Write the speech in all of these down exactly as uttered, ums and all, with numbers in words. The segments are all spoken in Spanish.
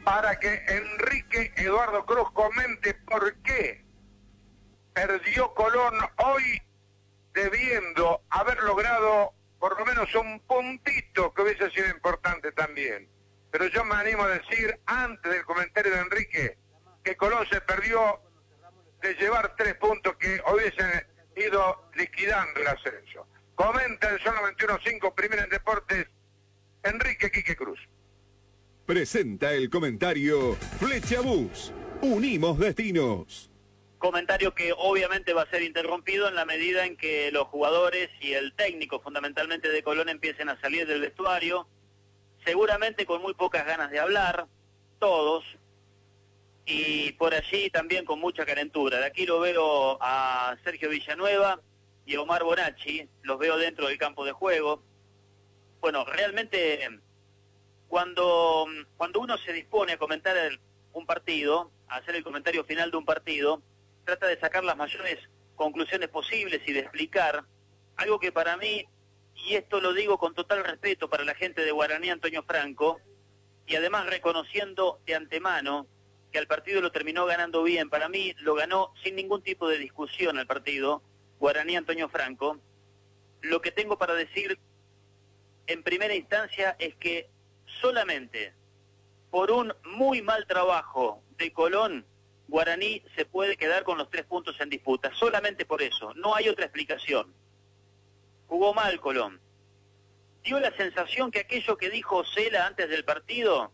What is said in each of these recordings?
para que Enrique Eduardo Cruz comente por qué perdió Colón hoy, debiendo haber logrado por lo menos un puntito que hubiese sido importante también. Pero yo me animo a decir, antes del comentario de Enrique, que Colón se perdió de llevar tres puntos que hubiesen ido liquidando el ascenso. Comenta en Zona veintiuno punto cinco, Primera en Deportes, Enrique Quique Cruz. Presenta el comentario Flecha Bus. Unimos destinos. Comentario que obviamente va a ser interrumpido en la medida en que los jugadores y el técnico, fundamentalmente de Colón, empiecen a salir del vestuario, seguramente con muy pocas ganas de hablar, todos, y por allí también con mucha calentura. De aquí lo veo a Sergio Villanueva y a Omar Bonacci, los veo dentro del campo de juego. Bueno, realmente cuando, cuando uno se dispone a comentar el, un partido, a hacer el comentario final de un partido, trata de sacar las mayores conclusiones posibles y de explicar algo que para mí, y esto lo digo con total respeto para la gente de Guaraní Antonio Franco, y además reconociendo de antemano que al partido lo terminó ganando bien, para mí lo ganó sin ningún tipo de discusión al partido, Guaraní Antonio Franco. Lo que tengo para decir en primera instancia es que solamente por un muy mal trabajo de Colón, Guaraní se puede quedar con los tres puntos en disputa, solamente por eso, no hay otra explicación. Jugó mal Colón. Dio la sensación que aquello que dijo Cela antes del partido,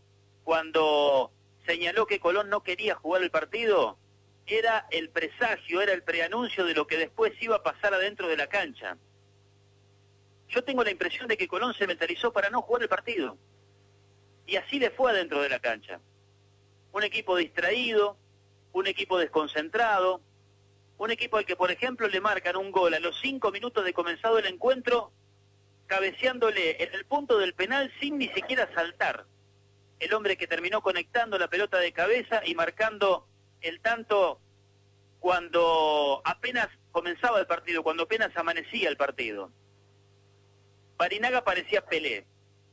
cuando señaló que Colón no quería jugar el partido, era el presagio, era el preanuncio de lo que después iba a pasar adentro de la cancha. Yo tengo la impresión de que Colón se mentalizó para no jugar el partido. Y así le fue adentro de la cancha. Un equipo distraído, un equipo desconcentrado, un equipo al que, por ejemplo, le marcan un gol a los cinco minutos de comenzado el encuentro, cabeceándole en el punto del penal sin ni siquiera saltar. El hombre que terminó conectando la pelota de cabeza y marcando el tanto cuando apenas comenzaba el partido, cuando apenas amanecía el partido. Barinaga parecía Pelé.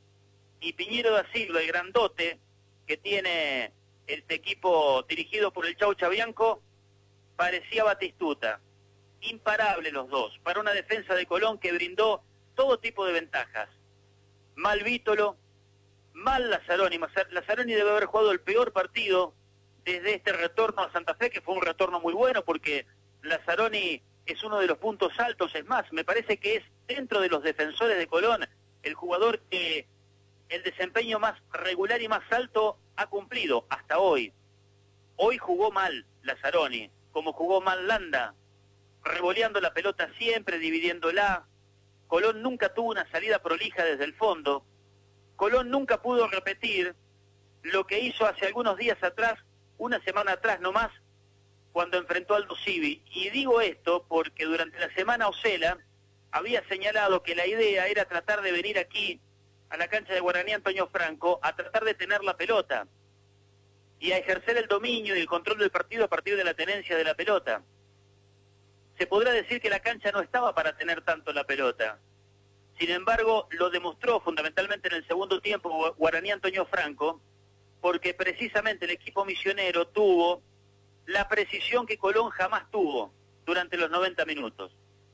Y Piñero da Silva, el grandote que tiene este equipo dirigido por el Chau Chabianco, parecía Batistuta. Imparables los dos, para una defensa de Colón que brindó todo tipo de ventajas. Mal Vítolo, mal Lazzaroni. Lazzaroni debe haber jugado el peor partido desde este retorno a Santa Fe, que fue un retorno muy bueno, porque Lazzaroni es uno de los puntos altos. Es más, me parece que es dentro de los defensores de Colón el jugador que el desempeño más regular y más alto ha cumplido hasta hoy. Hoy jugó mal Lazzaroni, como jugó mal Landa, revoleando la pelota siempre, dividiéndola. Colón nunca tuvo una salida prolija desde el fondo. Colón nunca pudo repetir lo que hizo hace algunos días atrás, una semana atrás nomás, cuando enfrentó al Aldo Civi. Y digo esto porque durante la semana Ocela había señalado que la idea era tratar de venir aquí a la cancha de Guaraní Antonio Franco a tratar de tener la pelota y a ejercer el dominio y el control del partido a partir de la tenencia de la pelota. Se podrá decir que la cancha no estaba para tener tanto la pelota. Sin embargo, lo demostró fundamentalmente en el segundo tiempo Guaraní Antonio Franco, porque precisamente el equipo misionero tuvo la precisión que Colón jamás tuvo durante los noventa minutos.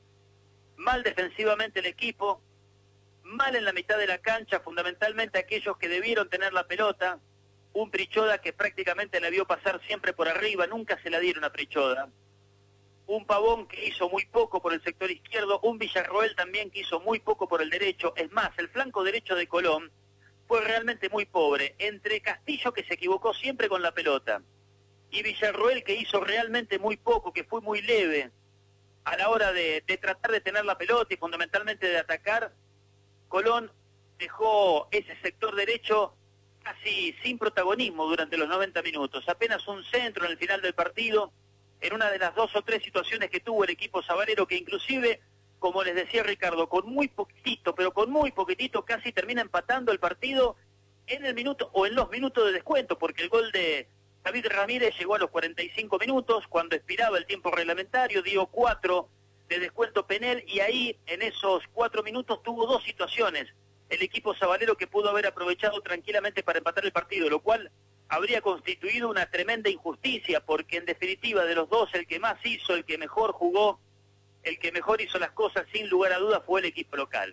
Mal defensivamente el equipo, mal en la mitad de la cancha, fundamentalmente aquellos que debieron tener la pelota. Un Prichoda que prácticamente la vio pasar siempre por arriba, nunca se la dieron a Prichoda. Un Pavón que hizo muy poco por el sector izquierdo, un Villarroel también que hizo muy poco por el derecho. Es más, el flanco derecho de Colón fue realmente muy pobre, entre Castillo, que se equivocó siempre con la pelota, y Villarroel, que hizo realmente muy poco, que fue muy leve a la hora de, de tratar de tener la pelota y fundamentalmente de atacar. Colón dejó ese sector derecho casi sin protagonismo durante los noventa minutos, apenas un centro en el final del partido, en una de las dos o tres situaciones que tuvo el equipo sabalero, que inclusive, como les decía Ricardo, con muy poquitito, pero con muy poquitito casi termina empatando el partido en el minuto o en los minutos de descuento, porque el gol de David Ramírez llegó a los cuarenta y cinco minutos, cuando expiraba el tiempo reglamentario, dio cuatro de descuento Penel, y ahí en esos cuatro minutos tuvo dos situaciones el equipo sabalero que pudo haber aprovechado tranquilamente para empatar el partido, lo cual habría constituido una tremenda injusticia, porque en definitiva de los dos el que más hizo, el que mejor jugó, el que mejor hizo las cosas sin lugar a dudas fue el equipo local.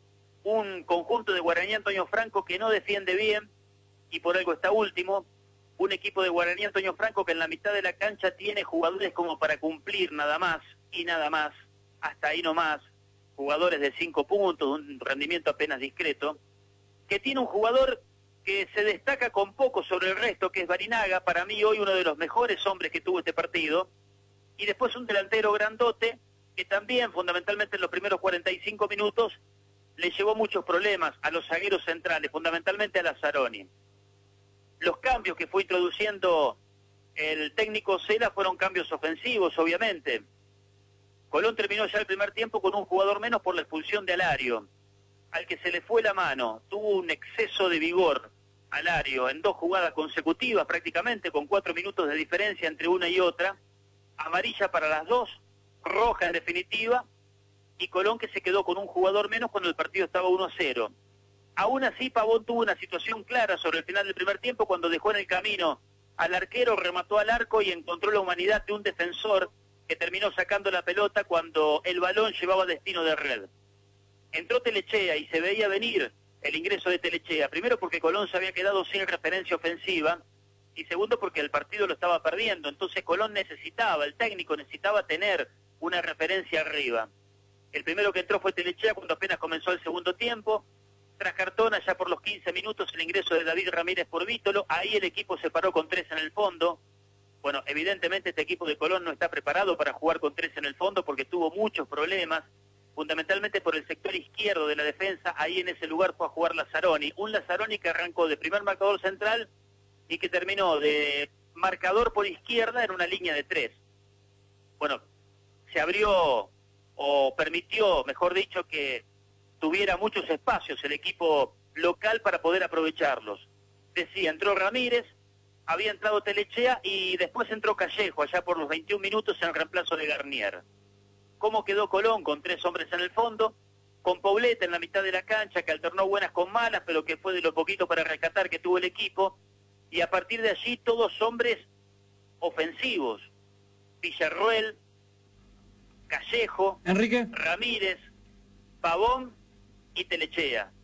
Un conjunto de Guaraní Antonio Franco que no defiende bien y por algo está último. Un equipo de Guaraní Antonio Franco que en la mitad de la cancha tiene jugadores como para cumplir nada más y nada más, hasta ahí nomás, jugadores de cinco puntos, un rendimiento apenas discreto, que tiene un jugador que se destaca con poco sobre el resto, que es Barinaga, para mí hoy uno de los mejores hombres que tuvo este partido, y después un delantero grandote, que también fundamentalmente en los primeros cuarenta y cinco minutos le llevó muchos problemas a los zagueros centrales, fundamentalmente a Lazzaroni. Los cambios que fue introduciendo el técnico Cela fueron cambios ofensivos, obviamente. Colón terminó ya el primer tiempo con un jugador menos por la expulsión de Alario, al que se le fue la mano. Tuvo un exceso de vigor Alario en dos jugadas consecutivas prácticamente, con cuatro minutos de diferencia entre una y otra. Amarilla para las dos, roja en definitiva, y Colón que se quedó con un jugador menos cuando el partido estaba uno a cero. Aún así Pavón tuvo una situación clara sobre el final del primer tiempo cuando dejó en el camino al arquero, remató al arco y encontró la humanidad de un defensor que terminó sacando la pelota cuando el balón llevaba destino de red. Entró Telechea y se veía venir el ingreso de Telechea, primero porque Colón se había quedado sin referencia ofensiva y segundo porque el partido lo estaba perdiendo, entonces Colón necesitaba, el técnico necesitaba tener una referencia arriba. El primero que entró fue Telechea cuando apenas comenzó el segundo tiempo. Tras Cartona, ya por los quince minutos, el ingreso de David Ramírez por Vítolo. Ahí el equipo se paró con tres en el fondo. Bueno, evidentemente este equipo de Colón no está preparado para jugar con tres en el fondo porque tuvo muchos problemas, fundamentalmente por el sector izquierdo de la defensa. Ahí en ese lugar fue a jugar Lazzaroni. Un Lazzaroni que arrancó de primer marcador central y que terminó de marcador por izquierda en una línea de tres. Bueno, se abrió o permitió, mejor dicho, que tuviera muchos espacios el equipo local para poder aprovecharlos. Decía, entró Ramírez, había entrado Telechea y después entró Callejo, allá por los veintiún minutos en reemplazo de Garnier. ¿Cómo quedó Colón? Con tres hombres en el fondo, con Poblete en la mitad de la cancha, que alternó buenas con malas, pero que fue de lo poquito para rescatar que tuvo el equipo, y a partir de allí todos hombres ofensivos. Villarroel, Callejo, Enrique, Ramírez, Pavón y Telechea.